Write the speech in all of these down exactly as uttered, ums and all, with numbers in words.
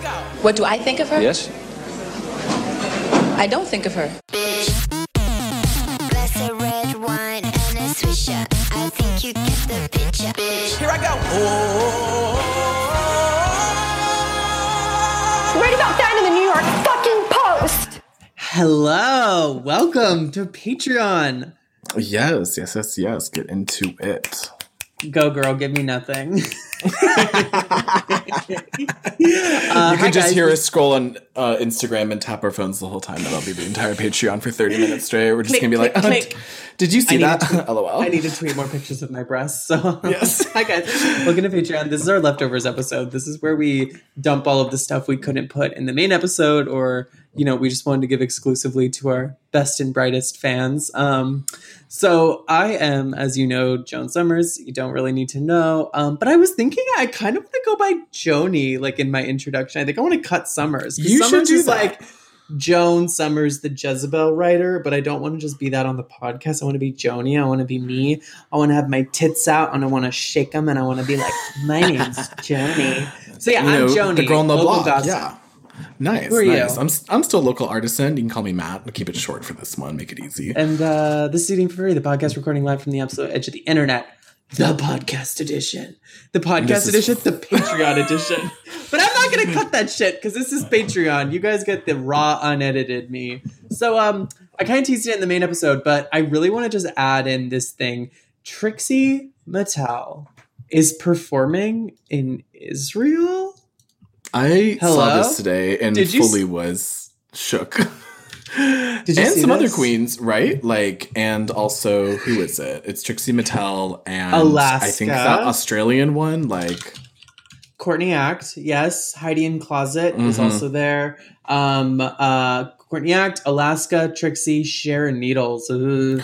What do I think of her? Yes. I don't think of her. Bitch, glass of red wine and a swisher. I think you get the picture. Bitch, Here I go. Oh. Read about that in the New York fucking Post. Hello, welcome to Patreon. Yes, yes, yes, yes. Get into it. Go, girl, give me nothing. uh, you hi, can just guys. hear us scroll on uh, Instagram and tap our phones the whole time. That'll be the entire Patreon for thirty minutes straight. We're just Click, going to be like, click, uh, click. d- did you see I need that? to tweet- LOL. I need to tweet more pictures of my breasts. So, Yes. hi guys, welcome to Patreon. This is our leftovers episode. This is where we dump all of the stuff we couldn't put in the main episode, or you know, we just wanted to give exclusively to our best and brightest fans. Um, so I am, as you know, Joan Summers. You don't really need to know, um, but I was thinking I kind of want to go by Joni, like in my introduction. I think I want to cut Summers. 'Cause You should Summers do is that. like Joan Summers, the Jezebel writer, but I don't want to just be that on the podcast. I want to be Joni. I want to be me. I want to have my tits out and I want to shake them and I want to be like, my name's Joni. So yeah, You I'm know, Joni. the girl on the local block. gossip. Yeah. Nice, Who are nice. you? I'm, I'm still a local artisan. You can call me Matt. I'll keep it short for this one. Make it easy. And uh, this is Eating for Free, the podcast recording live from the absolute edge of the internet. The podcast edition. The podcast This is- edition, the Patreon edition. But I'm not going to cut that shit because this is Patreon. You guys get the raw, unedited me. So um, I kind of teased it in the main episode, but I really want to just add in this thing. Trixie Mattel is performing in Israel. I Hello? saw this today and Did you fully s- was shook. Did you and see some other this? queens, right? Like, and also, who is it? It's Trixie Mattel and Alaska. I think that Australian one, like, Courtney Act, yes. Heidi in Closet is Mhm. also there. Um, uh, Courtney Act, Alaska, Trixie, Sharon Needles. Ugh.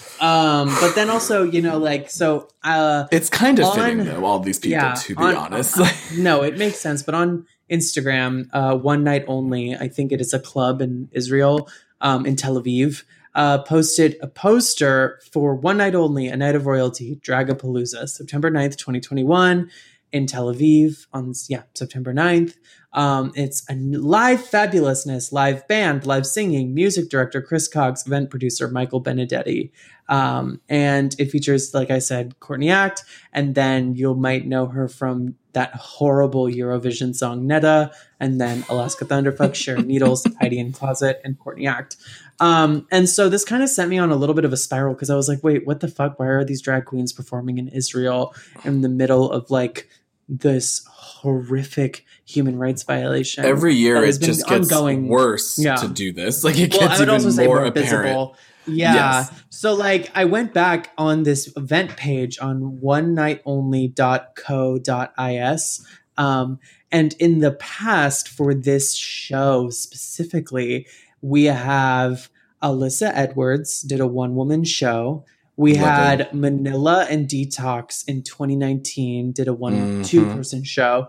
Um, but then also, you know, like, so, uh, it's kind of On- fitting though. All these people, yeah, to be on- honest. uh, no, it makes sense. But on Instagram, uh, One Night Only, I think it is a club in Israel, um, in Tel Aviv, uh, posted a poster for One Night Only, A Night of Royalty, Dragapalooza, September ninth, twenty twenty-one. In Tel Aviv on, yeah, September ninth. Um, it's a live fabulousness, live band, live singing, music director Chris Cox, event producer Michael Benedetti. Um, and it features, like I said, Courtney Act, and then you might know her from that horrible Eurovision song Netta, and then Alaska Thunderfuck, Sharon Needles, Heidi in Closet, and Courtney Act. Um, and so this kind of sent me on a little bit of a spiral because I was like, wait, what the fuck? Why are these drag queens performing in Israel in the middle of like this horrific human rights violation? Every year, that has it been just gets ongoing. worse Yeah. to do this. Like, it Well, gets I would even also say more more apparent. visible. Yeah. Yes. So like I went back on this event page on one night only dot co dot is. Um, and in the past for this show specifically, we have Alyssa Edwards did a one woman show. We Love had it. Manila and Detox in twenty nineteen did a one Mhm. two person show.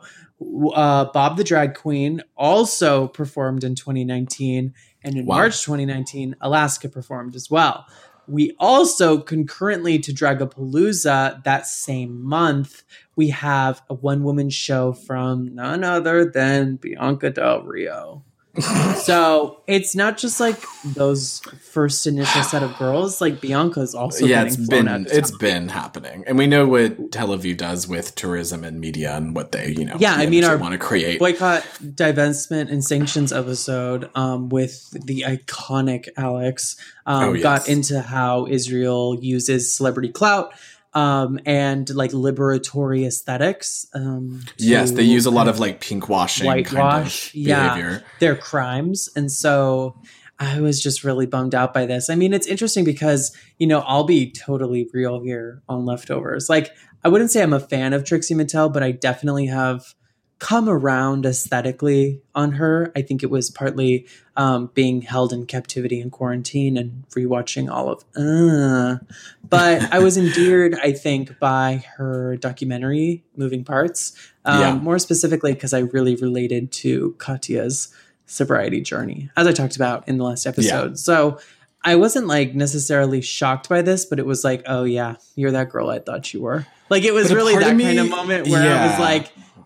Uh, Bob the Drag Queen also performed in twenty nineteen, and in Wow. March twenty nineteen, Alaska performed as well. We also concurrently to Dragapalooza that same month, we have a one woman show from none other than Bianca Del Rio. So it's not just like those first initial set of girls. Like Bianca's also Yeah, getting it's flown been out of it's town. been happening, and we know what Tel Aviv does with tourism and media and what they, you know, Yeah, I mean, our want to create. boycott, divestment, and sanctions episode um, with the iconic Alex um, Oh, yes. got into how Israel uses celebrity clout um, and like liberatory aesthetics. Um, Yes, to they use a lot of like pink washing whitewash, kind of yeah, behavior. their crimes, and so I was just really bummed out by this. I mean, it's interesting because you know I'll be totally real here on Leftovers. Like, I wouldn't say I'm a fan of Trixie Mattel, but I definitely have come around aesthetically on her. I think it was partly um, being held in captivity in quarantine and rewatching all of. Uh, but I was endeared, I think, by her documentary, Moving Parts. Um, Yeah. More specifically, because I really related to Katya's sobriety journey, as I talked about in the last episode. Yeah. So I wasn't like necessarily shocked by this, but it was like, oh yeah, you're that girl I thought you were. Like it was But a really part that of me- kind of moment where I was yeah. like,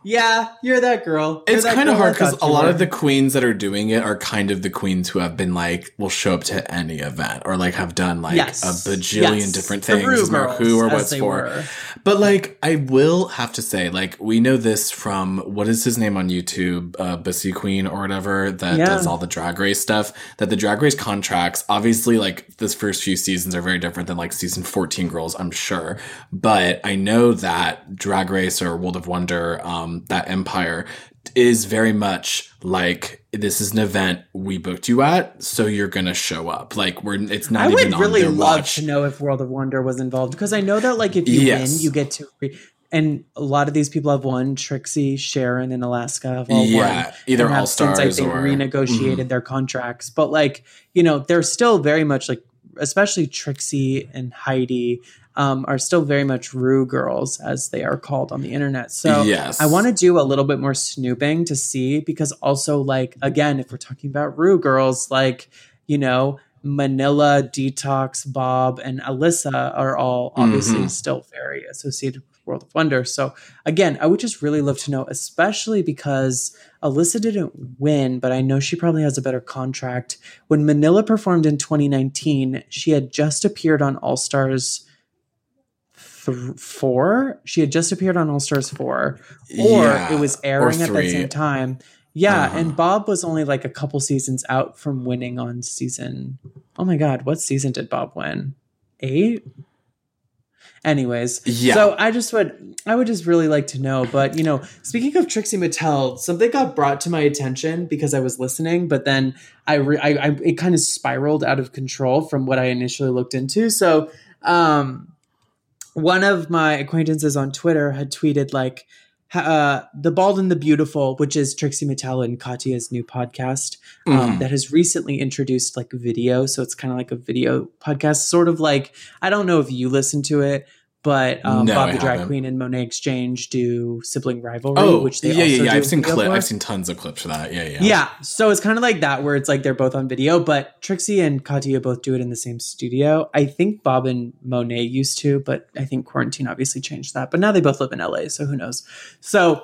Yeah, you're that girl. You're It's that kind of girl I hard because thought a you lot were. of the queens that are doing it are kind of the queens who have been like, will show up to any event or like have done like Yes. a bajillion Yes. different The things. Rue Doesn't matter who or girls, as what's they for. were. But like, I will have to say, like, we know this from what is his name on YouTube, uh, Bussy Queen or whatever that Yeah. does all the drag race stuff. That the drag race contracts, obviously, like this first few seasons are very different than like season fourteen girls, I'm sure. But I know that Drag Race or World of Wonder, um, that Empire is very much like, this is an event we booked you at, so you're gonna show up. Like we're, it's not I even would really on their love watch. to know if World of Wonder was involved because I know that like if you Yes. win, you get to. Re- and a lot of these people have won. Trixie, Sharon, and Alaska have all Yeah, won. either and have All-Stars since, I think, or- renegotiated Mhm. their contracts. But like you know, they're still very much like, especially Trixie and Heidi. Um, are still very much Rue girls, as they are called on the internet. So Yes. I want to do a little bit more snooping to see, because also, like, again, if we're talking about Rue girls, like, you know, Manila, Detox, Bob, and Alyssa are all obviously Mhm. still very associated with World of Wonder. So again, I would just really love to know, especially because Alyssa didn't win, but I know she probably has a better contract. When Manila performed in twenty nineteen, she had just appeared on All Stars th- four. She had just appeared on All Stars four, or Yeah, it was or airing at that three. same time. Yeah, Uh-huh. and Bob was only like a couple seasons out from winning on season. Oh my God, what season did Bob win? Eight. Anyways, Yeah. so I just would, I would just really like to know. But you know, speaking of Trixie Mattel, something got brought to my attention because I was listening, but then I, re- I, I it kind of spiraled out of control from what I initially looked into. So, um, one of my acquaintances on Twitter had tweeted like, uh, The Bald and the Beautiful, which is Trixie Mattel and Katya's new podcast, um, Mhm. that has recently introduced like video. So it's kind of like a video podcast, sort of like, I don't know if you listen to it, but um, No, Bob I the Drag haven't. Queen and Monet Exchange do Sibling Rivalry, Oh, which they yeah, also yeah, yeah. do I've seen video clip. for. I've seen tons of clips for that. Yeah, yeah. Yeah, so it's kind of like that where it's like they're both on video, but Trixie and Katya both do it in the same studio. I think Bob and Monet used to, but I think quarantine obviously changed that. But now they both live in L A, so who knows? So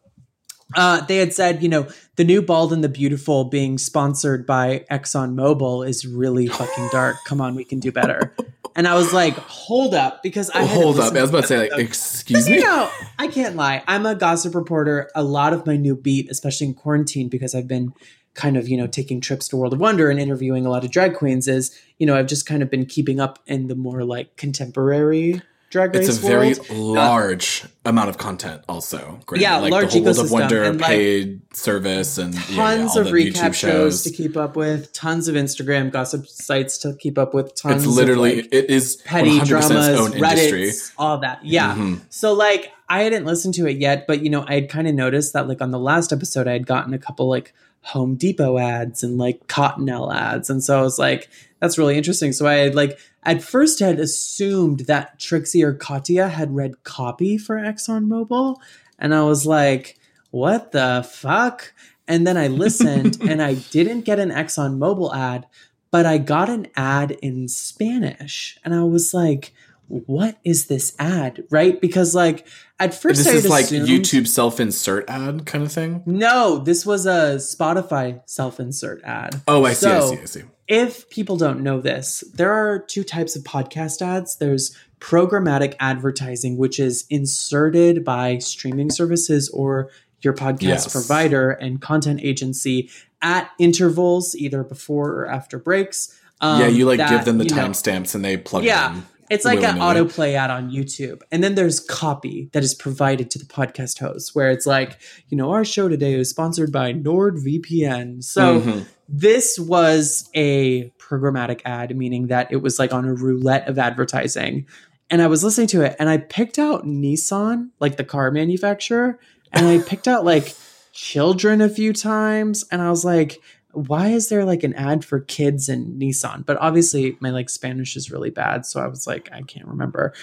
uh, they had said, you know, the new Bald and the Beautiful being sponsored by ExxonMobil is really fucking dark. Come on, we can do better. And I was like, hold up, because I Oh, had hold up. I was about to say, like, excuse me. you know, I can't lie. I'm a gossip reporter. A lot of my new beat, especially in quarantine, because I've been kind of, you know, taking trips to World of Wonder and interviewing a lot of drag queens, is, you know, I've just kind of been keeping up in the more like contemporary drag race It's a very world. large amount of content, also. Granted. Yeah, like large the whole World of ecosystem, Wonder and, like, paid service and yeah, yeah, Tons all of the recap YouTube shows shows. to keep up with, tons of Instagram gossip sites to keep up with, tons It's literally of like, it is petty one hundred percent dramas, its own industry. Reddits, all that. Yeah. Mhm. So like I hadn't listened to it yet, but you know, I had kind of noticed that like on the last episode I had gotten a couple like Home Depot ads and like Cottonelle ads. And so I was like, that's really interesting. So I had like at first had assumed that Trixie or Katya had read copy for ExxonMobil. And I was like, what the fuck? And then I listened and I didn't get an ExxonMobil ad, but I got an ad in Spanish. And I was like, what is this ad? Right? Because like at first This I had is like assumed, YouTube self-insert ad kind of thing. No, this was a Spotify self-insert ad. Oh, I see, I So, see, I see. If people don't know this, there are two types of podcast ads. There's programmatic advertising, which is inserted by streaming services or your podcast Yes. provider and content agency at intervals, either before or after breaks. Um, yeah, you like that, give them the you know, timestamps and they plug yeah, them. it's like an willy-nilly. autoplay ad on YouTube. And then there's copy that is provided to the podcast host where it's like, you know, our show today is sponsored by NordVPN. So Mhm. this was a programmatic ad, meaning that it was like on a roulette of advertising. And I was listening to it and I picked out Nissan, like the car manufacturer, and I picked out like children a few times. And I was like, why is there like an ad for kids and Nissan? But obviously my like Spanish is really bad. So I was like, I can't remember.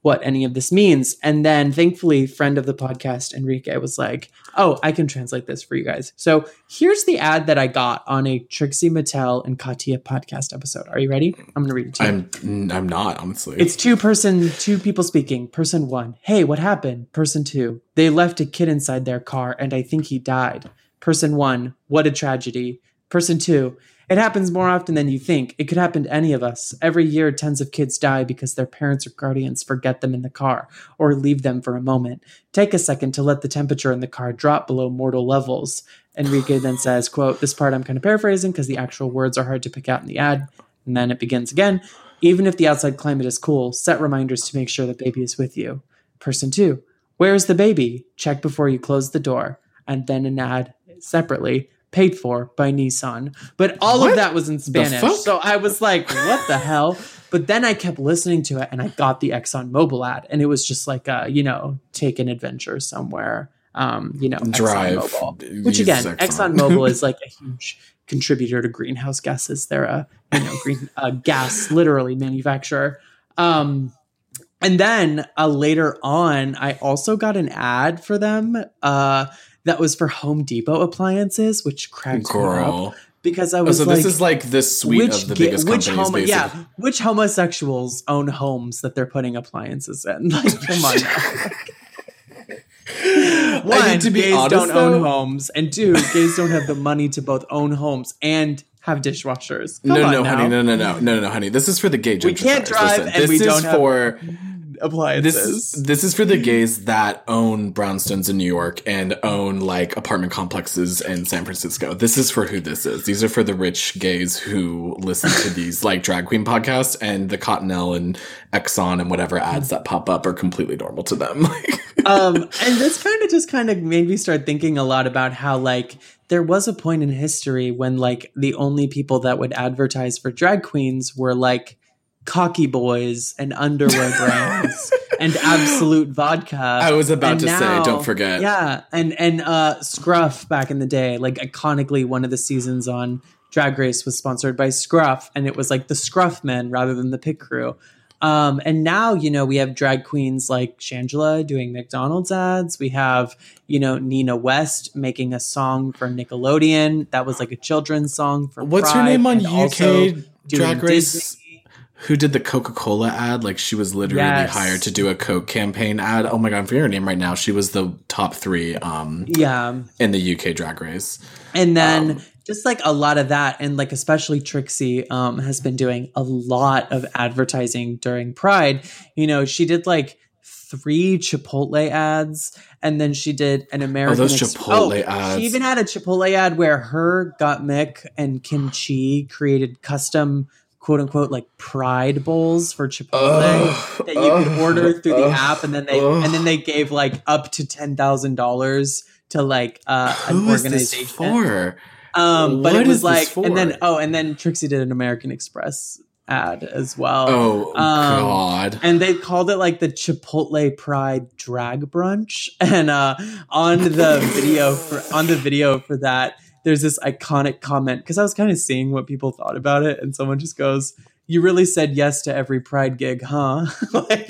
what any of this means. And then thankfully, friend of the podcast, Enrique, was like, oh, I can translate this for you guys. So here's the ad that I got on a Trixie Mattel and Katya podcast episode. Are you ready? I'm going to read it to you. I'm I'm not, honestly. It's two person, two people speaking. Person one, hey, what happened? Person two, they left a kid inside their car and I think he died. Person one, what a tragedy. Person two, it happens more often than you think. It could happen to any of us. Every year, tens of kids die because their parents or guardians forget them in the car or leave them for a moment. Take a second to let the temperature in the car drop below mortal levels. Enrique then says, quote, this part I'm kind of paraphrasing because the actual words are hard to pick out in the ad. And then it begins again. Even if the outside climate is cool, set reminders to make sure the baby is with you. Person two, where's the baby? Check before you close the door. And then an ad separately. Paid for by Nissan. But all What? of that was in Spanish. fuck? So I was like, what the hell? But then I kept listening to it and I got the ExxonMobil ad. And it was just like, a, you know, take an adventure somewhere, um, you know, Drive. ExxonMobil. Which Use again, Exxon. ExxonMobil is like a huge contributor to greenhouse gases. They're a, you know, green uh, gas, literally manufacturer. Um, and then uh, later on, I also got an ad for them. Uh, That was for Home Depot appliances, which cracked me Girl. up because I Oh, was so like, this is like the suite which of the ga- biggest which companies, homo- basically. yeah, which homosexuals own homes that they're putting appliances in? Like, come on now. One, I mean, to be gays honest, don't though- own homes, and two, gays don't have the money to both own homes and have dishwashers. Come No, on no, now. honey, no, no, no, no, no, honey. This is for the gay gentrifiers. We can't drive Listen, and this we is don't have for appliances. this. This is for the gays that own brownstones in New York and own like apartment complexes in San Francisco. This is for who this is. These are for the rich gays who listen to these like drag queen podcasts, and the Cottonelle and Exxon and whatever ads that pop up are completely normal to them. um, and this kind of just kind of made me start thinking a lot about how like there was a point in history when like the only people that would advertise for drag queens were like cocky boys and underwear brands and Absolute Vodka. I was about And to now- say, don't forget. Yeah, and and uh, Scruff back in the day, like iconically, one of the seasons on Drag Race was sponsored by Scruff, and it was like the Scruff Men rather than the Pit Crew. Um, and now, you know, we have drag queens like Shangela doing McDonald's ads. We have, you know, Nina West making a song for Nickelodeon. That was like a children's song for What's her Pride, name on and U also K doing Drag Race? Disney. Who did the Coca-Cola ad? Like she was literally Yes. hired to do a Coke campaign ad. Oh my god, I'm forgetting her name right now. She was the top three um Yeah. in the U K Drag Race. And then Um, just like a lot of that, and like especially Trixie um, has been doing a lot of advertising during Pride. You know, she did like three Chipotle ads, and then she did an American. those Ex- Chipotle ads. She even had a Chipotle ad where her, Gottmik, and Kim Chi created custom quote unquote like Pride bowls for Chipotle Ugh, that you could ugh, order through the ugh, app, and then they ugh. and then they gave like up to ten thousand dollars to like uh, an Who is this organization. for? Um, but What it was is this like, for? and then oh, and then Trixie did an American Express ad as well. Oh Um, god. And they called it like the Chipotle Pride Drag Brunch. And uh, on the video for on the video for that, there's this iconic comment because I was kind of seeing what people thought about it, and someone just goes, "You really said yes to every Pride gig, huh?" like,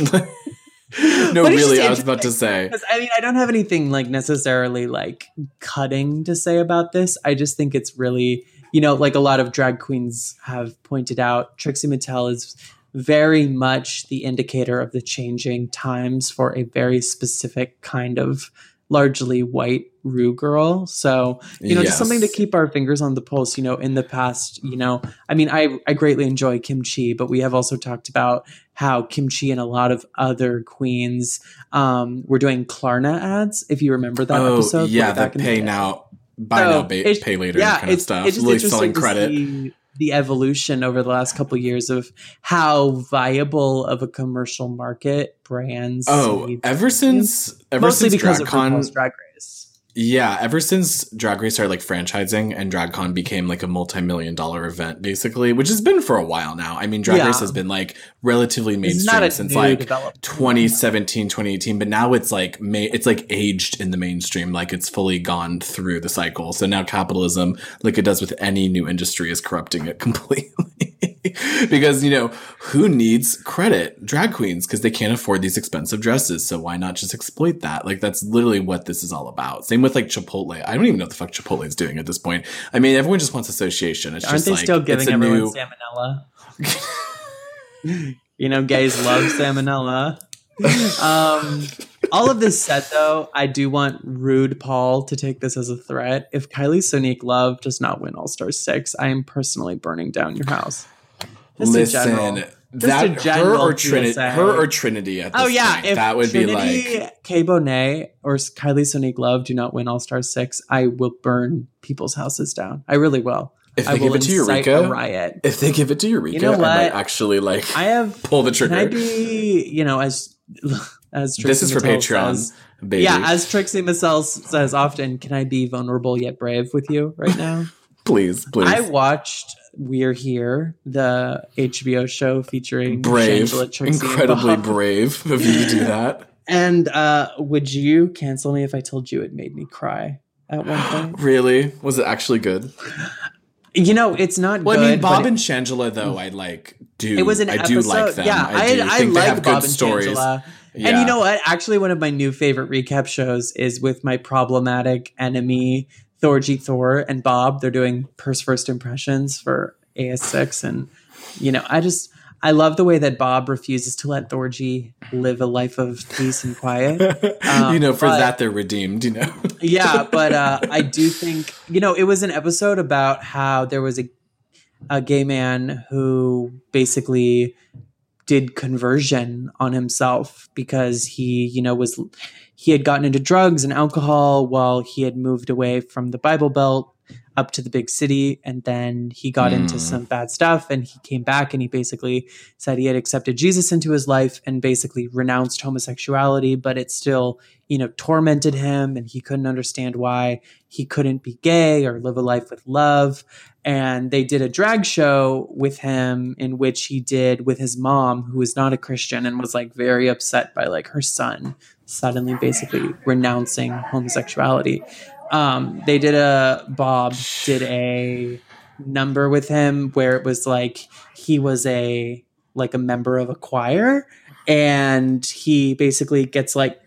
No, but it's really, just I was about to say. because I mean, I don't have anything like necessarily like cutting to say about this. I just think it's really, you know, like a lot of drag queens have pointed out, Trixie Mattel is very much the indicator of the changing times for a very specific kind of largely white Rue girl. So, you know, Yes. just something to keep our fingers on the pulse. You know, in the past, you know, I mean, I, I greatly enjoy Kim Chi, but we have also talked about how Kim Chi and a lot of other queens um, were doing Klarna ads. If you remember that Oh episode. yeah, way the back in the pay day. now, buy So now, ba- it's- pay later yeah, kind of it's, stuff. It's just Really interesting selling to credit. see the evolution over the last couple of years of how viable of a commercial market brands. Oh, need- ever since ever mostly since because of DragCon, RuPaul's Drag Race. yeah, ever since Drag Race started like franchising and DragCon became like a multi-million dollar event, basically, which has been for a while now. I mean, Drag Yeah. Race has been like relatively This is not mainstream a since new like development. twenty seventeen, twenty eighteen, but now it's like ma- it's like aged in the mainstream, like it's fully gone through the cycle. So now capitalism, like it does with any new industry, is corrupting it completely. because, you know, who needs credit? Drag queens, because they can't afford these expensive dresses. So why not just exploit that? Like, that's literally what this is all about. Same with like Chipotle. I don't even know what the fuck Chipotle is doing at this point. I mean, everyone just wants association. It's Aren't just they like, still giving it's a everyone new... salmonella? You know, gays love salmonella. Um, all of this said, though, I do want Rude Paul to take this as a threat. If Kylie Sonique Love does not win All Star six, I am personally burning down your house. Just Listen, that her or Trinity, her or Trinity at this oh yeah, point, if that would Trinity, be like Kay Bonet or Kylie Sonique Love do not win All Star six, I will burn people's houses down. I really will. If they I give will it to incite Eureka, a riot. If they give it to Eureka, You know I might what? actually like I have pull the trigger. Can I be, you know, as as Trixie This is for Mattel Patreon, says, baby. yeah, as Trixie Mattel says often, can I be vulnerable yet brave with you right now? Please, please. I watched We're Here, the H B O show featuring brave, Shangela, Trixie, incredibly and Bob. brave of you to do that. And uh, would you cancel me if I told you it made me cry at one point? Really? Was it actually good? You know, it's not Well, good. I mean, Bob but and Shangela, though, I like do. it was an I episode. do like them. Yeah, I, do I, I think they like have Bob good and stories. Shangela. And Yeah. you know what? Actually, one of my new favorite recap shows is with my problematic enemy, Thorgy Thor and Bob. They're doing purse first impressions for A S six. And, you know, I just, I love the way that Bob refuses to let Thorgy live a life of peace and quiet. Um, you know, for but- that, they're redeemed, you know? yeah, but uh, I do think, you know, it was an episode about how there was a, a gay man who basically did conversion on himself because he, you know, was he had gotten into drugs and alcohol while he had moved away from the Bible Belt up to the big city, and then he got Mm. into some bad stuff, and he came back and he basically said he had accepted Jesus into his life and basically renounced homosexuality, but it still, you know, tormented him, and he couldn't understand why he couldn't be gay or live a life with love. And they did a drag show with him in which he did with his mom, who was not a Christian and was like very upset by like her son suddenly basically renouncing homosexuality. Um, they did a, Bob did a number with him where it was like, he was a, like a member of a choir, and he basically gets like,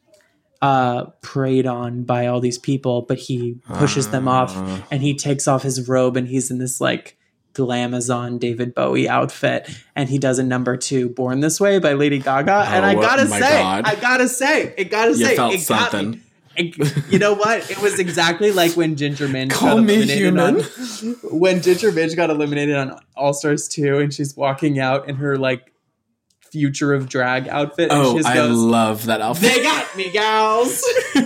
uh, preyed on by all these people, but he pushes them off, and he takes off his robe, and he's in this like glamazon David Bowie outfit, and he does a number two, Born This Way by Lady Gaga. And I Oh, gotta my say, God. I gotta say, it gotta You say, felt it got something. me. It- you know what? It was exactly like when Ginger Minj Call got me eliminated human. on when Ginger Minj got eliminated on All Stars two, and she's walking out in her like future of drag outfit, and Oh, she just I goes, love that outfit. "They got me, gals."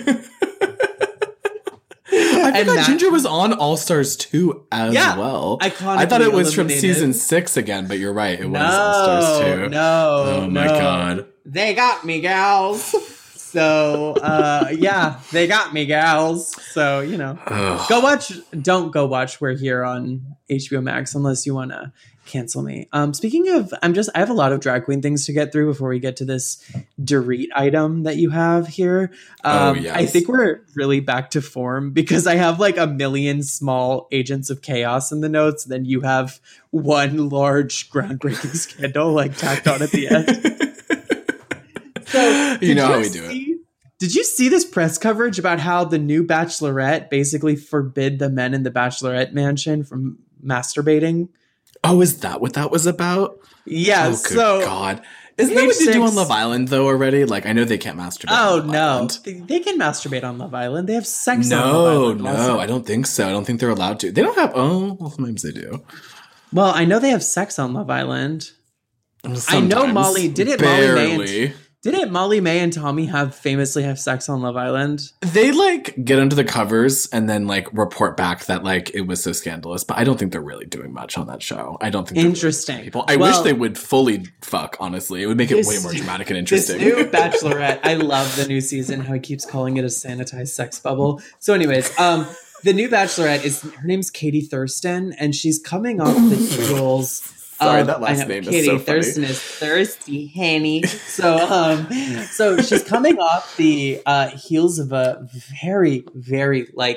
I And forgot that- Ginger was on All Stars two as Yeah, well. iconically I thought it was from eliminated. season six again, but you're right. It was No, All Stars two. no, Oh my no. God. They got me, gals. So, uh, yeah, they got me, gals. So, you know, Ugh. go watch. Don't go watch We're Here on H B O Max unless you want to cancel me. Um, speaking of, I'm just, I have a lot of drag queen things to get through before we get to this Dorit item that you have here. Oh, Um, yes. I think we're really back to form because I have like a million small agents of chaos in the notes. Then you have one large groundbreaking scandal like tacked on at the end. So, You did know how we do it. see- Did you see this press coverage about how the new Bachelorette basically forbid the men in the Bachelorette mansion from masturbating? Oh, is that what that was about? Yeah, Oh, good so God. Isn't that page what they do on six- Love Island, though, already? Like, I know they can't masturbate Oh on Love no, Island. they, they can masturbate on Love Island. They have sex on Love No, Island. no, also. I don't think so. I don't think they're allowed to. They don't have, oh, well, sometimes they do. Well, I know they have sex on Love Island. I know Sometimes. Molly- did it Molly May and- Barely. Didn't Molly May and Tommy have famously have sex on Love Island? They like get under the covers and then like report back that like it was so scandalous, but I don't think they're really doing much on that show. I don't think they're really Interesting. people. I Well- wish they would fully fuck. Honestly, it would make it This- way more dramatic and This interesting. new Bachelorette, I love the new season, how he keeps calling it a sanitized sex bubble. So anyways, um, the new Bachelorette is, her name's Katie Thurston, and she's coming off the heels. Sorry, of- that last I know, name is Katie so funny. Thurston is thirsty, honey. So, um, so she's coming off the uh, heels of a very, very like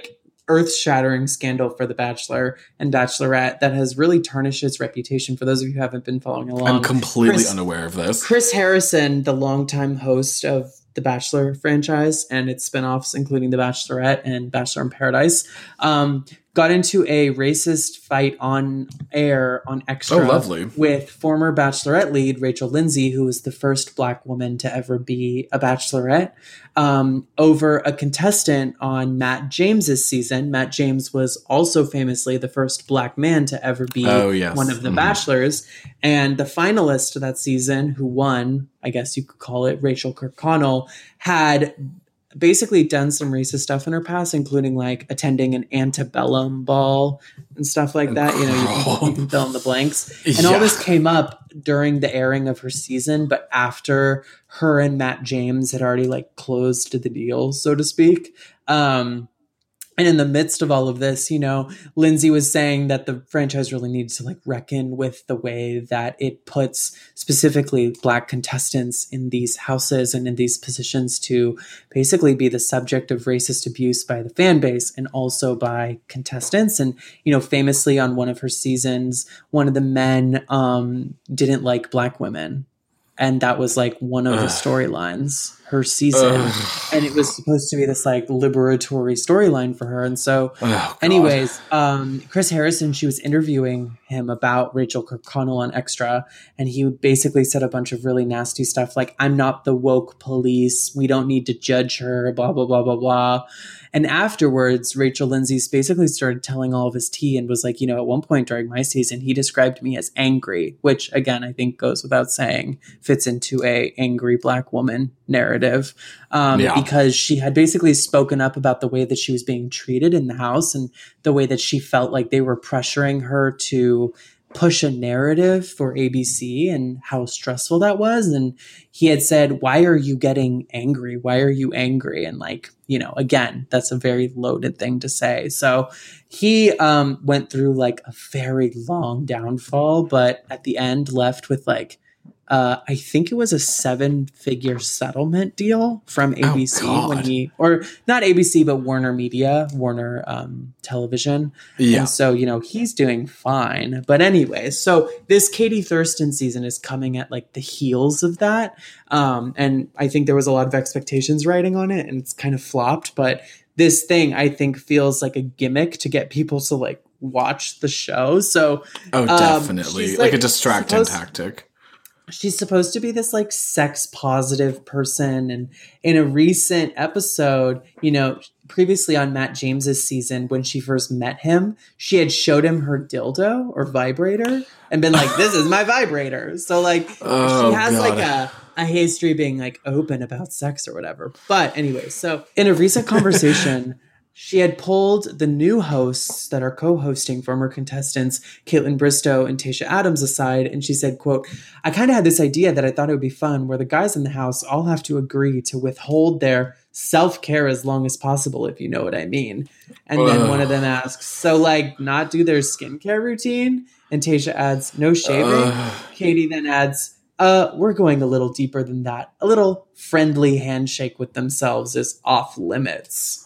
earth-shattering scandal for The Bachelor and Bachelorette that has really tarnished its reputation. For those of you who haven't been following along, I'm completely Chris, unaware of this. Chris Harrison, the longtime host of the Bachelor franchise and its spinoffs, including The Bachelorette and Bachelor in Paradise, um, got into a racist fight on air on Extra Oh, lovely. with former Bachelorette lead Rachel Lindsay, who was the first Black woman to ever be a Bachelorette, um, over a contestant on Matt James's season. Matt James was also famously the first Black man to ever be Oh, yes. one of the Mhm. Bachelors. And the finalist to that season, who won, I guess you could call it, Rachel Kirkconnell, had basically done some racist stuff in her past, including like attending an antebellum ball and stuff like that. You know, you can, you can fill in the blanks. And all Yeah. this came up during the airing of her season, but after her and Matt James had already like closed the deal, so to speak. Um, And in the midst of all of this, you know, Lindsay was saying that the franchise really needs to like reckon with the way that it puts specifically Black contestants in these houses and in these positions to basically be the subject of racist abuse by the fan base and also by contestants. And, you know, famously on one of her seasons, one of the men um, didn't like Black women. And that was like one of Ugh. the storylines her season. Ugh. And it was supposed to be this like liberatory storyline for her. And so Oh, God. anyways, um, Chris Harrison, she was interviewing him about Rachel Kirkconnell on Extra. And he basically said a bunch of really nasty stuff like, I'm not the woke police. We don't need to judge her, blah, blah, blah, blah, blah. And afterwards, Rachel Lindsay basically started telling all of his tea and was like, you know, at one point during my season, he described me as angry, which again, I think goes without saying, fits into a angry Black woman narrative, um, Yeah. because she had basically spoken up about the way that she was being treated in the house and the way that she felt like they were pressuring her to push a narrative for A B C and how stressful that was. And he had said, why are you getting angry? Why are you angry? And like, you know, again, that's a very loaded thing to say. So he um, went through like a very long downfall, but at the end left with like, Uh, I think it was a seven-figure settlement deal from A B C Oh, when God. he, or not A B C, but Warner Media, Warner um, Television. Yeah. And so, you know, he's doing fine. But anyway, so this Katie Thurston season is coming at like the heels of that. Um, and I think there was a lot of expectations riding on it and it's kind of flopped. But this thing, I think, feels like a gimmick to get people to like watch the show. So Oh, um, definitely. she's, like, a distracting supposed- tactic. She's supposed to be this like sex positive person. And in a recent episode, you know, previously on Matt James's season, when she first met him, she had showed him her dildo or vibrator and been like, this is my vibrator. So like Oh, she has God. like a, a history being like open about sex or whatever. But anyway, so in a recent conversation, she had pulled the new hosts that are co-hosting, former contestants, Caitlin Bristow and Tayshia Adams, aside. And she said, quote, I kind of had this idea that I thought it would be fun where the guys in the house all have to agree to withhold their self-care as long as possible, if you know what I mean. And then Ugh. one of them asks, so like not do their skincare routine? And Tayshia adds, no shaving. Ugh. Katie then adds, uh, we're going a little deeper than that. A little friendly handshake with themselves is off limits.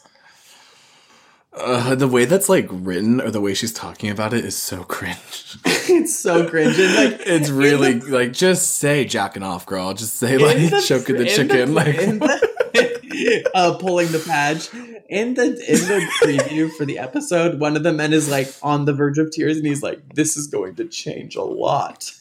Uh, the way that's like written or the way she's talking about it is so cringe. It's so cringe. And like It's really like, just say jacking off, girl. Just say like in the- choking the in chicken. like in the- uh, pulling the patch in the in the preview for the episode. One of the men is like on the verge of tears, and he's like, "This is going to change a lot."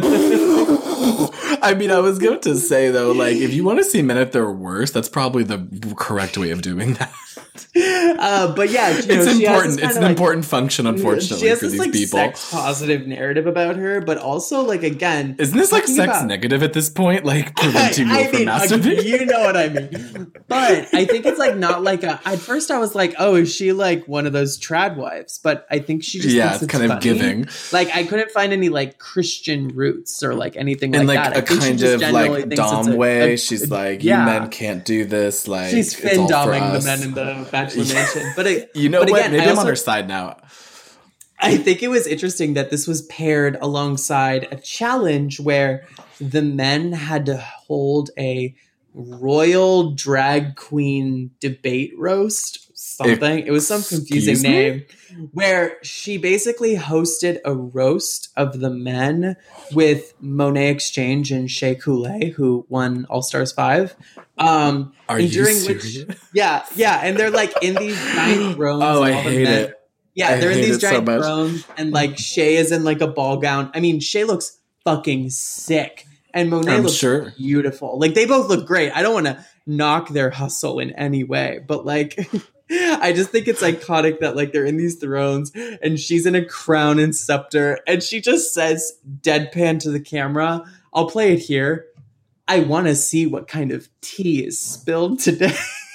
I mean, I was going to say though, like if you want to see men at their worst, that's probably the correct way of doing that. Uh, but yeah, you know, It's she has this important. It's kinda, an like, important function, She unfortunately, has for this these like people. sex positive narrative about her, but also like again, Isn't this like talking sex about- negative at this point? Like preventing I you from mean, uh, masturbating? you know what I mean. But I think it's like not like a. At first, I was like, "Oh, is she like one of those trad wives?" But I think she just Yeah, thinks it's kind of funny. giving. Like I couldn't find any like Christian roots or like anything In like like that. I a think she kind just of genuinely like thinks it's dom a- way. a- She's a- like, yeah. you men can't do this. Like She's it's fin all for doming the us. men in the Bachelor Mansion. But it, You know but what? again, Maybe I I'm on also- her side now. I think it was interesting that this was paired alongside a challenge where the men had to hold a royal drag queen debate roast. something. It was some confusing Excuse me? name where she basically hosted a roast of the men with Monet Exchange and Shea Coulee, who won All Stars five. Um, Are and you during serious? which, yeah, yeah, and they're like in these giant thrones. Oh, I and all the hate men- it. Yeah, I they're in hate these it so giant much. thrones, and like Shay is in like a ball gown. I mean, Shay looks fucking sick, and Monet I'm looks sure. beautiful. Like they both look great. I don't want to knock their hustle in any way, but like, I just think it's iconic that like they're in these thrones, and she's in a crown and scepter, and she just says deadpan to the camera. I'll play it here. I want to see what kind of tea is spilled today.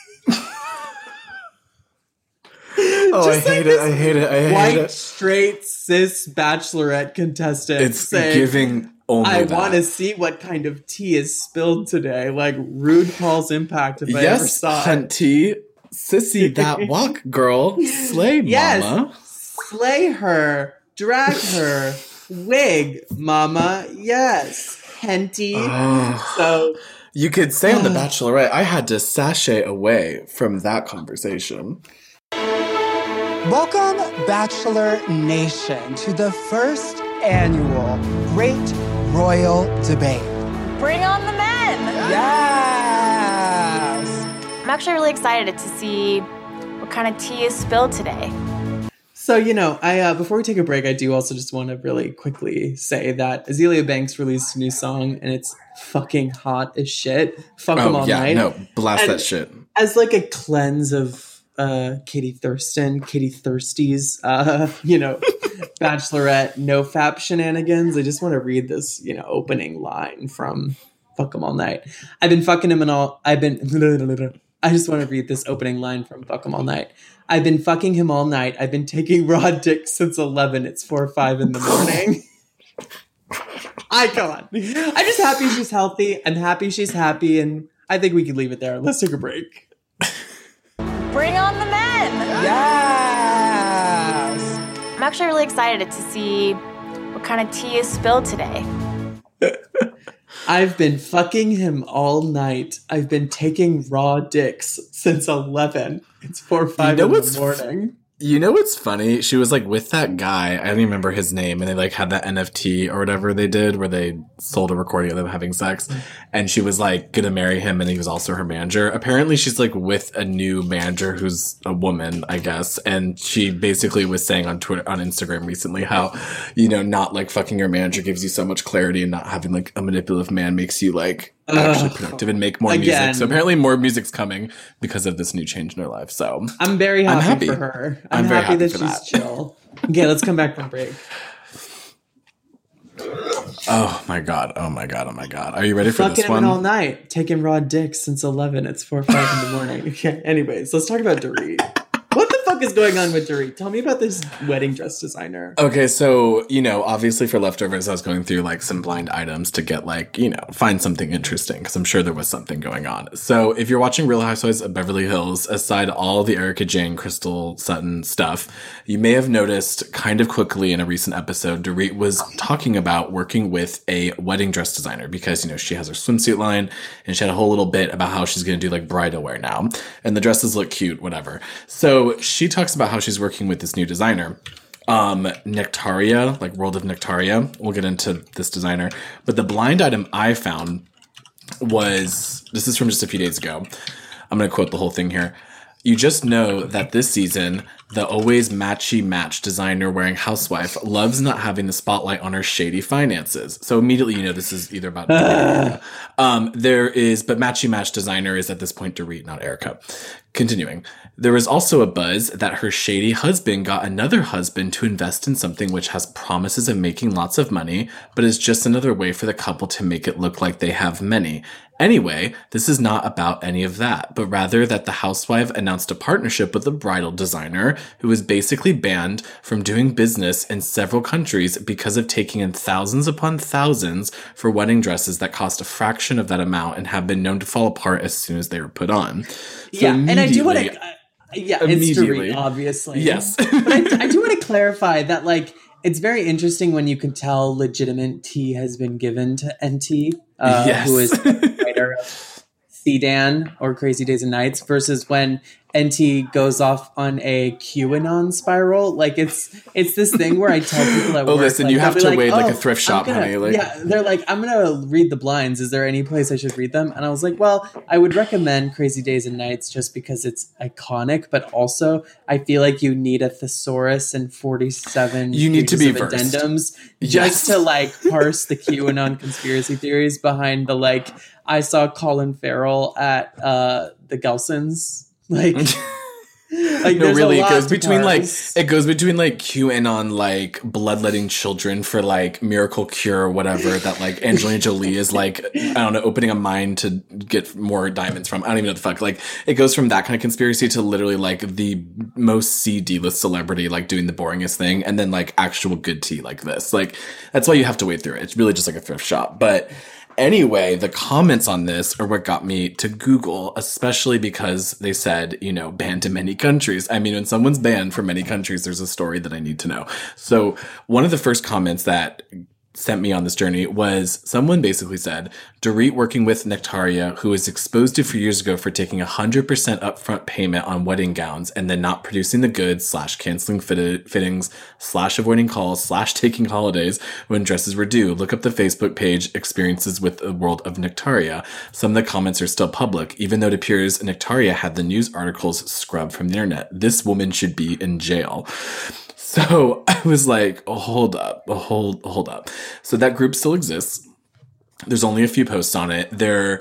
Oh, I Just like hate it. this I hate it. I hate White, it. straight, cis bachelorette contestant It's saying, giving only I that. want to see what kind of tea is spilled today. Like Rude Paul's Impact, if I ever Yes, saw it. hunty. Sissy, that walk, girl. Slay, Yes. mama. Slay her, drag her, wig, mama. Yes, henty. Oh. So You could say on The Bachelorette, I had to sashay away from that conversation. Welcome, Bachelor Nation, to the first annual Great Royal Debate. Bring on the men! Yes! I'm actually really excited to see what kind of tea is spilled today. So, you know, I uh, before we take a break, I do also just want to really quickly say that Azealia Banks released a new song, and it's fucking hot as shit. Fuck them Oh, all yeah, night. no, blast And that shit. As like a cleanse of uh, Katie Thurston, Katie Thirsty's, uh, you know, Bachelorette no fap shenanigans. I just want to read this, you know, opening line from Fuck them all night. I've been fucking him and all. I've been. I just want to read this opening line from Fuck 'em All Night. I've been fucking him all night. I've been taking raw dick since eleven. It's four or five in the morning. I come on. I'm just happy she's healthy. I'm happy she's happy, and I think we can leave it there. Let's take a break. Bring on the men! Yes! I'm actually really excited to see what kind of tea is spilled today. I've been fucking him all night. I've been taking raw dicks since eleven. It's four or five know in what's the morning. You know what's funny? She was like with that guy. I don't even remember his name. And they like had that N F T or whatever they did where they sold a recording of them having sex. And she was like going to marry him. And he was also her manager. Apparently she's like with a new manager who's a woman, I guess. And she basically was saying on Twitter, on Instagram recently how, you know, not like fucking your manager gives you so much clarity, and not having like a manipulative man makes you like actually Ugh. productive and make more Again. music. So apparently more music's coming because of this new change in her life. So I'm very happy, I'm happy. for her. I'm I'm, very happy, happy that for she's that. chill. Okay, let's come back from break. Oh my god! Oh my god! Oh my god! Are you ready for Fucking this him one? all night, taking raw dicks since eleven. It's four or five in the morning. Okay. Anyways, let's talk about Dorit. What the fuck is going on with Dorit? Tell me about this wedding dress designer. Okay, so, you know, obviously for leftovers, I was going through like some blind items to get like, you know, find something interesting, because I'm sure there was something going on. So if you're watching Real Housewives of Beverly Hills, aside all the Erica Jane, Crystal Sutton stuff, you may have noticed kind of quickly in a recent episode, Dorit was talking about working with a wedding dress designer because, you know, she has her swimsuit line, and she had a whole little bit about how she's going to do like bridal wear now. And the dresses look cute, whatever. So she talks about how she's working with this new designer, um, Nectaria, like World of Nectaria. We'll get into this designer. But the blind item I found was, this is from just a few days ago. I'm going to quote the whole thing here. You just know that this season, the always matchy match designer wearing housewife loves not having the spotlight on her shady finances. So immediately you know this is either about Erica. Um, there is, but matchy match designer is at this point Dorit, not Erica. Continuing. There was also a buzz that her shady husband got another husband to invest in something which has promises of making lots of money, but is just another way for the couple to make it look like they have many. Anyway, this is not about any of that, but rather that the housewife announced a partnership with a bridal designer who was basically banned from doing business in several countries because of taking in thousands upon thousands for wedding dresses that cost a fraction of that amount and have been known to fall apart as soon as they were put on. So Yeah, and I do want immediately- to. Uh, yeah, it's Immediately. Dorit, obviously. Yes. but I, I do want to clarify that, like, it's very interesting when you can tell legitimate tea has been given to N T, uh, Yes. who is the writer of C-Dan or Crazy Days and Nights versus when N T goes off on a QAnon spiral. Like it's it's this thing where I tell people at oh, work, listen, like, you have they'll be to like, wait like "Oh, a thrift shop, I'm gonna-" honey. Like, yeah, they're like, I'm gonna read the blinds. Is there any place I should read them? And I was like, well, I would recommend Crazy Days and Nights just because it's iconic, but also I feel like you need a thesaurus and forty-seven You need to pages be of versed. addendums Yes. just to like parse the QAnon conspiracy theories behind the like. I saw Colin Farrell at uh, the Gelsons. Like, like no, there's really, a it lot goes to between like parse. it goes between like QAnon, like bloodletting children for like miracle cure or whatever that like Angelina Jolie is like, I don't know, opening a mine to get more diamonds from. I don't even know what the fuck. Like it goes from that kind of conspiracy to literally like the most C D-list celebrity like doing the boringest thing, and then like actual good tea like this. Like that's why you have to wait through it. It's really just like a thrift shop, but. Anyway, the comments on this are what got me to Google, especially because they said, you know, banned in many countries. I mean, when someone's banned from many countries, there's a story that I need to know. So one of the first comments that sent me on this journey was someone basically said, Dorit working with Nectaria, who was exposed a few years ago for taking one hundred percent upfront payment on wedding gowns and then not producing the goods slash canceling fit- fittings slash avoiding calls slash taking holidays when dresses were due. Look up the Facebook page Experiences with the World of Nectaria. Some of the comments are still public, even though it appears Nectaria had the news articles scrubbed from the internet. This woman should be in jail. So I was like, oh, hold up, oh, hold, hold up. So that group still exists. There's only a few posts on it. There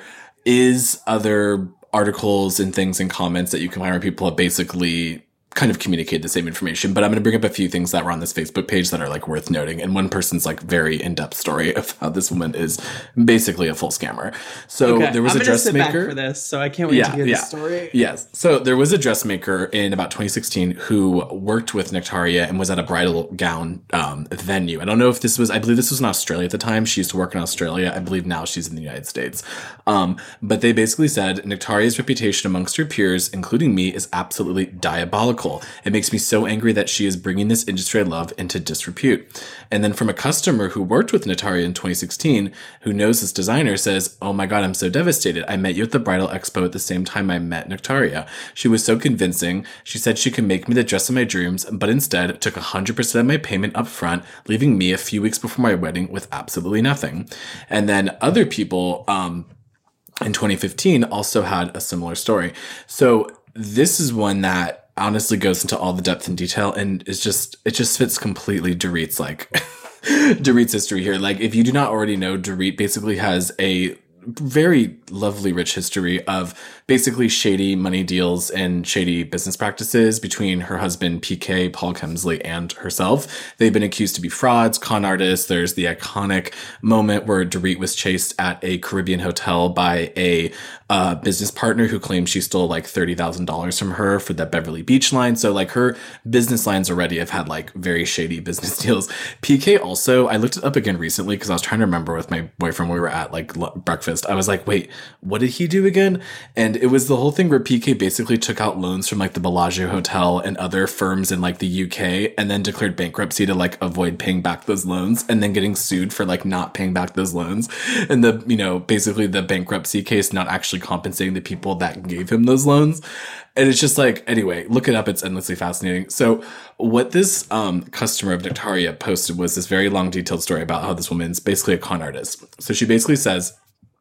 is other articles and things and comments that you can find where people have basically kind of communicate the same information, but I'm going to bring up a few things that were on this Facebook page that are like worth noting. And one person's like very in-depth story of how this woman is basically a full scammer. So Okay, there was I'm a gonna sit back dressmaker for this, so I can't wait to hear the story. Yes. So there was a dressmaker in about twenty sixteen who worked with Nectaria and was at a bridal gown um, venue. I don't know if this was, I believe this was in Australia at the time. She used to work in Australia. I believe now she's in the United States. Um, but they basically said Nectaria's reputation amongst her peers, including me, is absolutely diabolical. It makes me so angry that she is bringing this industry I love into disrepute. And then from a customer who worked with Nectaria in twenty sixteen, who knows this designer, says, oh my God, I'm so devastated. I met you at the bridal expo at the same time I met Nectaria. She was so convincing. She said she could make me the dress of my dreams, but instead took one hundred percent of my payment up front, leaving me a few weeks before my wedding with absolutely nothing. And then other people, um, in twenty fifteen also had a similar story. So this is one that honestly goes into all the depth and detail and is just, it just fits completely Dorit's like, Dorit's history here. Like if you do not already know, Dorit basically has a very lovely, rich history of basically shady money deals and shady business practices between her husband, P K, Paul Kemsley, and herself. They've been accused to be frauds, con artists. There's the iconic moment where Dorit was chased at a Caribbean hotel by a uh, business partner who claimed she stole like thirty thousand dollars from her for the Beverly Beach line. So like her business lines already have had like very shady business deals. P K also, I looked it up again recently because I was trying to remember with my boyfriend when we were at like breakfast. I was like, wait, what did he do again? And it was the whole thing where P K basically took out loans from like the Bellagio Hotel and other firms in like the U K and then declared bankruptcy to like avoid paying back those loans and then getting sued for like not paying back those loans. And the, you know, basically the bankruptcy case not actually compensating the people that gave him those loans. And it's just like, anyway, look it up. It's endlessly fascinating. So what this um, customer of Nectaria posted was this very long, detailed story about how this woman's basically a con artist. So she basically says,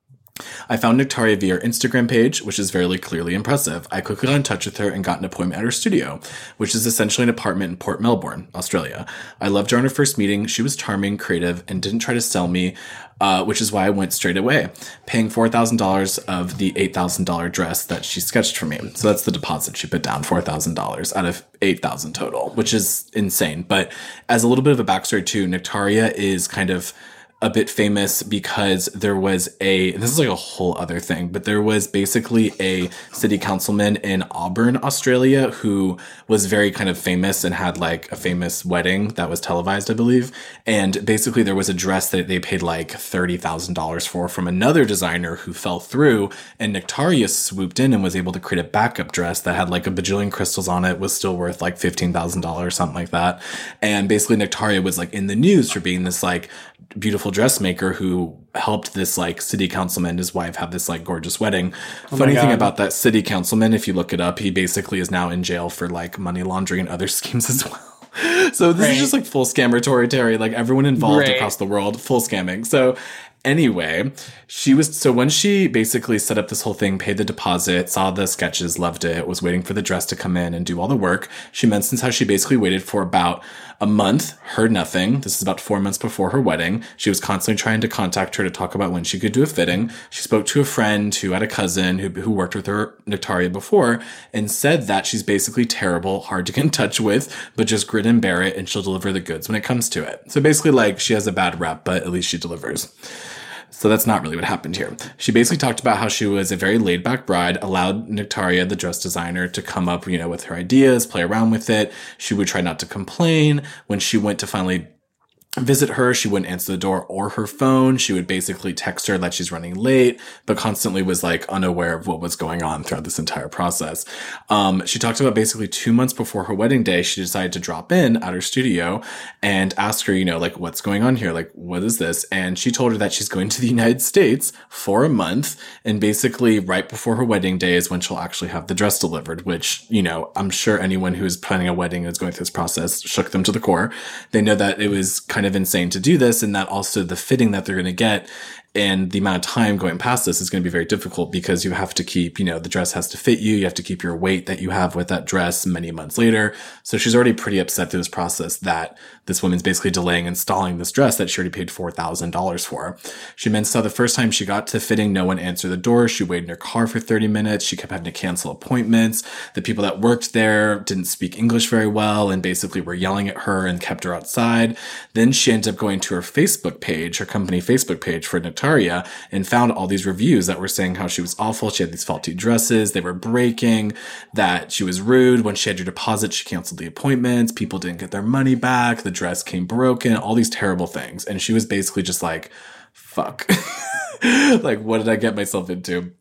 I found Nectaria via her Instagram page, which is very clearly impressive. I quickly got in touch with her and got an appointment at her studio, which is essentially an apartment in Port Melbourne, Australia. I loved her on her first meeting. She was charming, creative, and didn't try to sell me, uh, which is why I went straight away, paying four thousand dollars of the eight thousand dollars dress that she sketched for me. So that's the deposit she put down, four thousand dollars out of eight thousand dollars total, which is insane. But as a little bit of a backstory too, Nectaria is kind of a bit famous because there was a, and this is like a whole other thing, but there was basically a city councilman in Auburn, Australia, who was very kind of famous and had like a famous wedding that was televised, I believe. And basically there was a dress that they paid like thirty thousand dollars for from another designer who fell through, and Nectaria swooped in and was able to create a backup dress that had like a bajillion crystals on it, was still worth like fifteen thousand dollars, something like that. And basically Nectaria was like in the news for being this like beautiful beautiful dressmaker who helped this like city councilman and his wife have this like gorgeous wedding. Oh Funny my thing God. about that city councilman, if you look it up, he basically is now in jail for like money laundering and other schemes as well. So this Great. is just like full scammer territory, like everyone involved Great. across the world, full scamming. So anyway, she was, so when she basically set up this whole thing, paid the deposit, saw the sketches, loved it, was waiting for the dress to come in and do all the work, she mentions how she basically waited for about a month, heard nothing. This is about four months before her wedding. She was constantly trying to contact her to talk about when she could do a fitting. She spoke to a friend who had a cousin who, who worked with her, Nectaria, before, and said that she's basically terrible, hard to get in touch with, but just grit and bear it, and she'll deliver the goods when it comes to it. So basically, like, she has a bad rep, but at least she delivers. So that's not really what happened here. She basically talked about how she was a very laid back bride, allowed Nectaria, the dress designer, to come up, you know, with her ideas, play around with it. She would try not to complain. When she went to finally visit her, she wouldn't answer the door or her phone. She would basically text her that she's running late, but constantly was like unaware of what was going on throughout this entire process. Um, she talked about basically two months before her wedding day, she decided to drop in at her studio and ask her, you know, like, what's going on here? Like, what is this? And she told her that she's going to the United States for a month. And basically right before her wedding day is when she'll actually have the dress delivered, which, you know, I'm sure anyone who is planning a wedding and is going through this process shook them to the core. They know that it was kind of insane to do this, and that also the fitting that they're going to get and the amount of time going past this is going to be very difficult because you have to keep, you know, the dress has to fit you. You have to keep your weight that you have with that dress many months later. So she's already pretty upset through this process that this woman's basically delaying installing this dress that she already paid four thousand dollars for. She mentioned how the first time she got to fitting, no one answered the door. She waited in her car for thirty minutes. She kept having to cancel appointments. The people that worked there didn't speak English very well and basically were yelling at her and kept her outside. Then she ended up going to her Facebook page, her company Facebook page for Nectaria, and found all these reviews that were saying how she was awful. She had these faulty dresses. They were breaking, that she was rude. When she had her deposit, she canceled the appointments. People didn't get their money back. The dress came broken, all these terrible things. And she was basically just like, fuck. Like, what did I get myself into?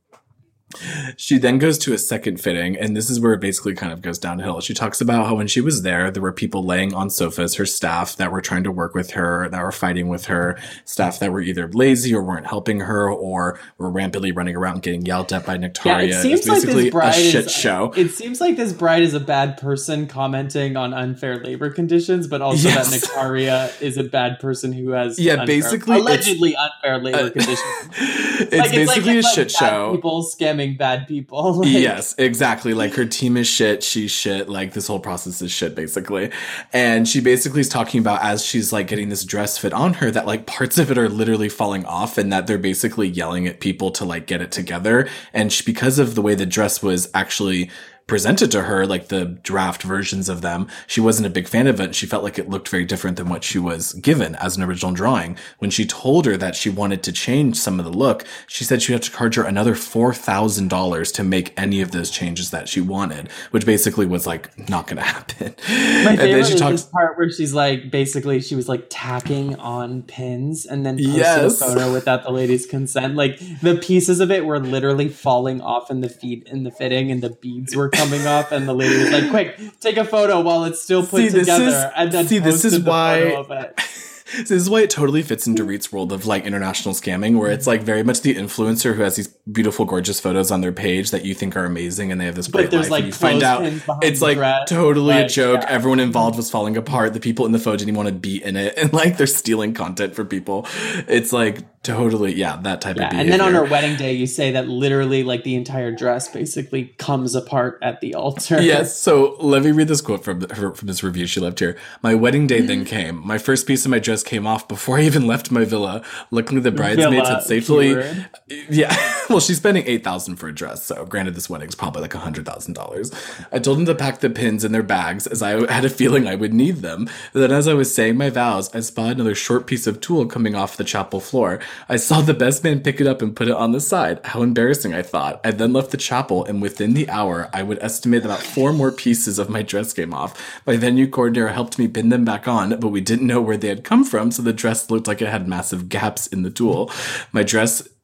She then goes to a second fitting, and this is where it basically kind of goes downhill. She talks about how when she was there, there were people laying on sofas, her staff that were trying to work with her, that were fighting with her, staff that were either lazy or weren't helping her or were rampantly running around getting yelled at by Nectaria. Yeah, it seems it's like basically this bride a shit is, show. It seems like this bride is a bad person commenting on unfair labor conditions, but also Yes. that Nectaria is a bad person who has Yeah, unfair, basically it's- allegedly unfair labor uh, conditions. It's Like, basically it's a like shit bad show. People scamming bad people. Like, Yes, exactly. Like her team is shit, she's shit, like this whole process is shit basically. And she basically is talking about as she's like getting this dress fit on her that like parts of it are literally falling off and that they're basically yelling at people to like get it together. And she, because of the way the dress was actually presented to her, like the draft versions of them, she wasn't a big fan of it. She felt like it looked very different than what she was given as an original drawing. When she told her that she wanted to change some of the look, she said she had to charge her another four thousand dollars to make any of those changes that she wanted, which basically was like not going to happen. My And favorite then she is talks, this part where she's like, basically, she was like tacking on pins and then posted Yes. a photo without the lady's consent. Like the pieces of it were literally falling off in the feet in the fitting, and the beads were coming off. And the lady was like, "Quick, take a photo while it's still put See, this together." is- and then see, this is posted the why- photo of it. So this is why it totally fits into Reet's world of like international scamming, where it's like very much the influencer who has these beautiful, gorgeous photos on their page that you think are amazing and they have this But great there's, life. like, and you find out clothespins behind it's the like dress, totally a like, joke. yeah. Everyone involved was falling apart. The people in the photo didn't even want to be in it. And like they're stealing content for people. It's like totally, yeah, that type Yeah, of behavior. and then on her wedding day, you say that literally, like the entire dress basically comes apart at the altar. Yes. So let me read this quote from her from this review she left here. My wedding day then came. My first piece of my dress came off before I even left my villa. Luckily, the bridesmaids Villa, had safely. keyword. Yeah. Well, she's spending eight thousand for a dress. So granted, this wedding's probably like a hundred thousand dollars. I told them to pack the pins in their bags as I had a feeling I would need them. Then, as I was saying my vows, I spotted another short piece of tulle coming off the chapel floor. I saw the best man pick it up and put it on the side. How embarrassing, I thought. I then left the chapel, and within the hour, I would estimate about four more pieces of my dress came off. My venue coordinator helped me pin them back on, but we didn't know where they had come from, so the dress looked like it had massive gaps in the tulle. My dress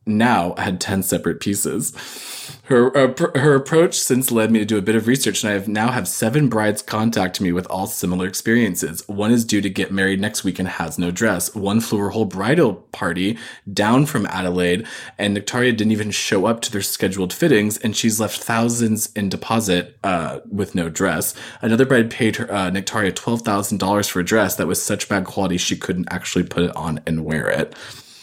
now had ten separate pieces. Her uh, her approach since led me to do a bit of research, and I have now have seven brides contact me with all similar experiences. One is due to get married next week and has no dress. One flew her whole bridal party down from Adelaide, and Nectaria didn't even show up to their scheduled fittings, and she's left thousands in deposit uh, with no dress. Another bride paid her uh, Nectaria twelve thousand dollars for a dress that was such bad quality she couldn't actually put it on and wear it.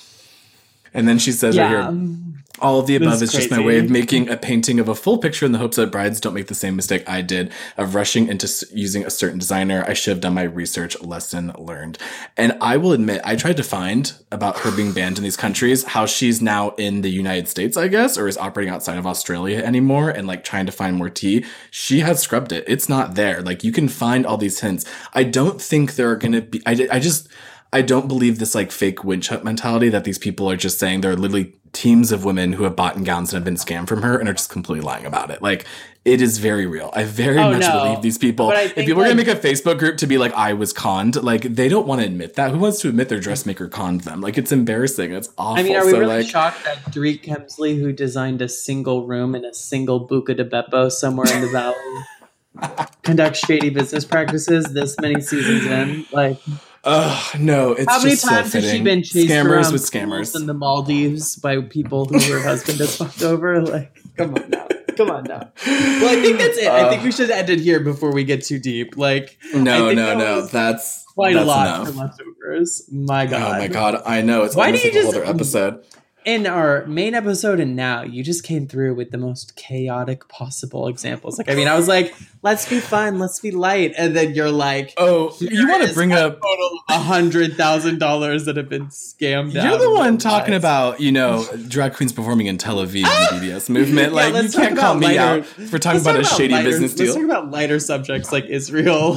And then she says Yeah. right here, all of the above This is is just my crazy. way of making a painting of a full picture in the hopes that brides don't make the same mistake I did of rushing into s- using a certain designer. I should have done my research. Lesson learned. And I will admit, I tried to find about her being banned in these countries, how she's now in the United States, I guess, or is operating outside of Australia anymore, and like trying to find more tea. She has scrubbed it. It's not there. Like you can find all these hints. I don't think there are going to be, I, I just, I don't believe this like fake witch hunt mentality that these people are just saying they're literally teams of women who have bought in gowns and have been scammed from her and are just completely lying about it. Like it is very real. I very Oh, much no. believe these people. But I If think, people are like- going to make a Facebook group to be like, I was conned, like they don't want to admit that. Who wants to admit their dressmaker conned them? Like it's embarrassing. It's awful. I mean, are we so, really like, shocked that Dorit Kemsley, who designed a single room in a single Buca de Beppo somewhere in the valley, conducts shady business practices this many seasons in? Like, Ugh, no, it's how many just times so has she fitting. been chased Scammers around with pools scammers. in the Maldives by people who her husband has fucked over? Like, come on now. Come on now. Well, I think that's it. I think we should end it here before we get too deep. Like, I No, think no, that no. was That's quite that's a lot enough. for leftovers. My God. Oh my god, I know. It's Why almost do like you a whole just- other episode. In our main episode and now, you just came through with the most chaotic possible examples. Like, I mean, I was like, let's be fun, let's be light. And then you're like, Oh, you want to is bring a up total of one hundred thousand dollars that have been scammed out. You're the of one their talking lives. about, you know, drag queens performing in Tel Aviv and the B D S movement. Like, you let's talk can't call about me lighter- out for talking let's about a talk shady lighter- business Let's talk deal. about lighter subjects like Israel.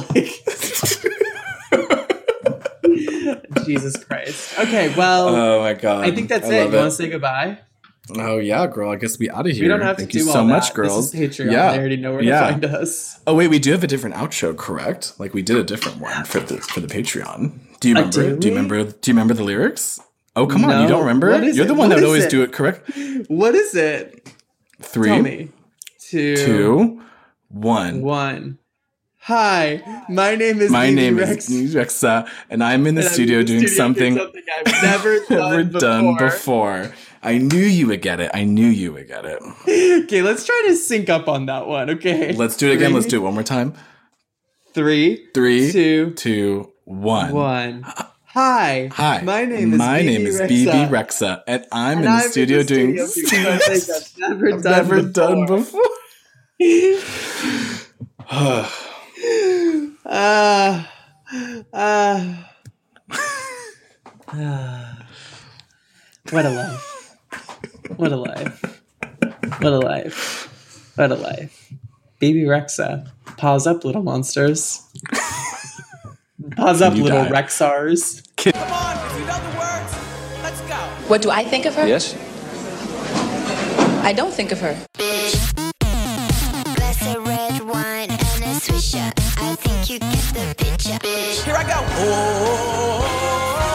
Like, Jesus Christ. Okay, well, Oh my god. I think that's I it. love You want to say goodbye? Oh yeah, girl. I guess we out of here. We don't have Thank to you do so all much, that. girls. This is Patreon. Yeah. They already know where Yeah. to find us. Oh wait, we do have a different outro, correct? Like we did a different one for the for the Patreon. Do you Uh, remember? do do you we? remember? Do you remember the lyrics? Oh come on, you No. don't remember? What is You're it? the one What that would is always it? do it correct. What is it? Three, Tell me. Two. two, one. One. Hi, my name is My Bibi name Rex, is Rexa, and I'm in the and I'm studio in the doing studio something something I've never done, never before. done before. I knew you would get it. I knew you would get it. Okay, let's try to sync up on that one. Okay, Let's do it again. Let's do it one more time. Three, Three, two, two, one. one. Hi, Hi. my name is My Bibi name is Rexa, B B Rexa, and I'm and in the I'm studio in the doing studio doing something I've never I've done never before. done before. Ah, ah, ah. What a life. What a life. What a life. What a life. Baby Rexa. Pause up, little monsters. Pause up, You little die. Rexars. Come on, if you know the words, let's go. What do I think of her? Yes? I don't think of her. Glass of red wine and a swisher. I think you get the picture. Here I go. Oh,